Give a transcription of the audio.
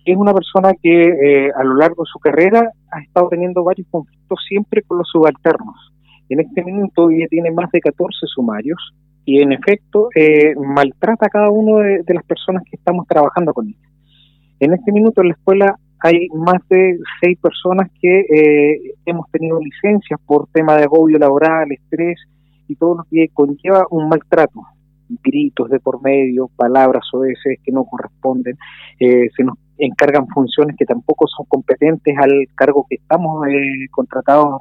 es una persona que a lo largo de su carrera ha estado teniendo varios conflictos siempre con los subalternos. En este minuto ella tiene más de 14 sumarios y en efecto maltrata a cada uno de las personas que estamos trabajando con ella. En este minuto en la escuela hay más de 6 personas que hemos tenido licencias por tema de agobio laboral, estrés y todo lo que conlleva un maltrato. Gritos de por medio, palabras soeces que no corresponden, se nos encargan funciones que tampoco son competentes al cargo que estamos contratados